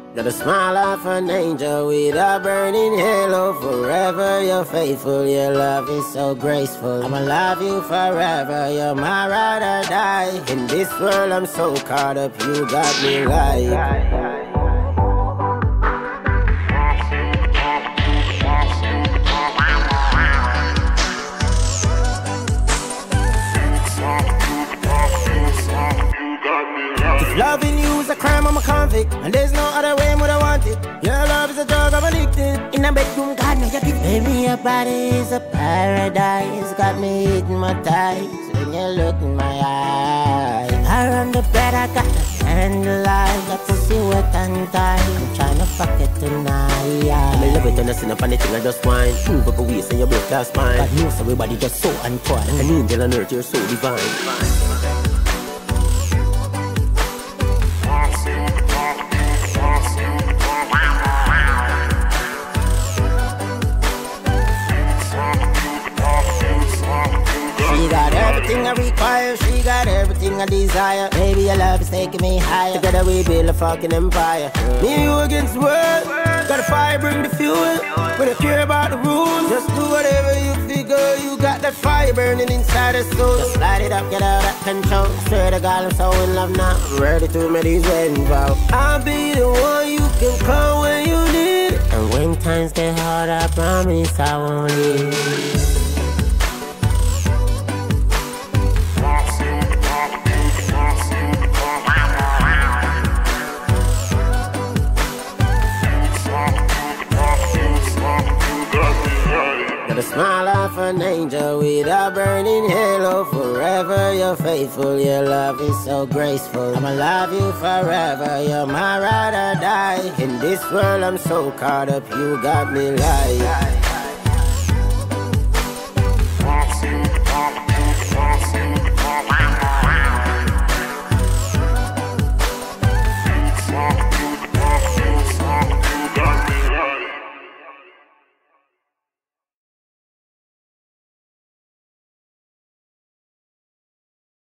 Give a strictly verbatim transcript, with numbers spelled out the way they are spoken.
Got a smile of an angel with a burning halo. Forever you're faithful, your love is so graceful. I'ma love you forever, you're my ride or die. In this world I'm so caught up, you got me like. Loving you is a crime, I'm a convict, and there's no other way would I want it. Your love is a drug, I'm addicted. In the bedroom, God knows you give. Baby, your body is a paradise. Got me hitting my thighs when you look in my eyes. Around the bed, I got the candlelight. Got pussy wet and tight. I'm trying to fuck it tonight. I love it when I sit up on the thing, I just whine. Move up a waist and your blood class fine. God knows everybody just so untwined. An angel on earth, you're so divine. She got everything I require, she got everything I desire. Baby, your love is taking me higher. Together we build a fucking empire. Me and you against the world. Got a fire, bring the fuel. We don't care about the rules. Just do whatever you figure. You got that fire burning inside us soul. Just light it up, get out of control. Swear to God, I'm so in love now. I'm ready to make these wedding vows. I'll be the one you can call when you need it. And when times get hard, I promise I won't leave. Got a smile of an angel with a burning halo. Forever you're faithful, your love is so graceful. I'ma love you forever, you're my ride or die. In this world I'm so caught up, you got me like.